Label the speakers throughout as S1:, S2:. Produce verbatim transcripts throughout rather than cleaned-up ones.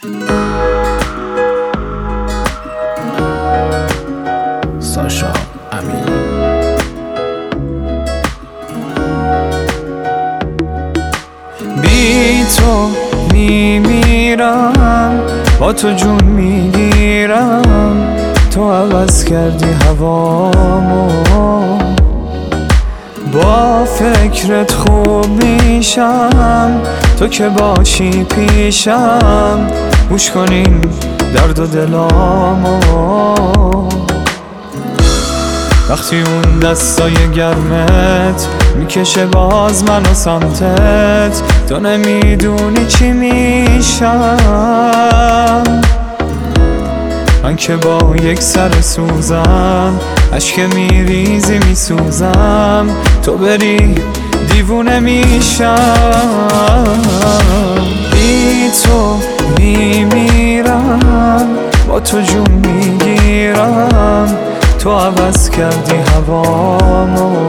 S1: ساشا امین. بی تو میمیرم، با تو جون میگیرم، تو عوض کردی هوامو، با فکرت خوب میشم، تو که باشی پیشم، گوش کنین درد و دلامو. وقتی اون دستای گرمت میکشه باز منو سمتت، تو نمیدونی چی میشم. من که با یک سر سوزم، اشک میریزی میسوزم، تو بری دیوونه میشم. بی تو میمیرم، با تو جون میگیرم، تو عوض کردی هوامو،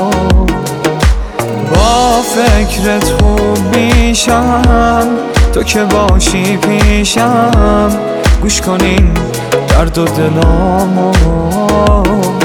S1: با فکرت خوب میشم، تو که باشی پیشم، گوش کنین درد و دلامو.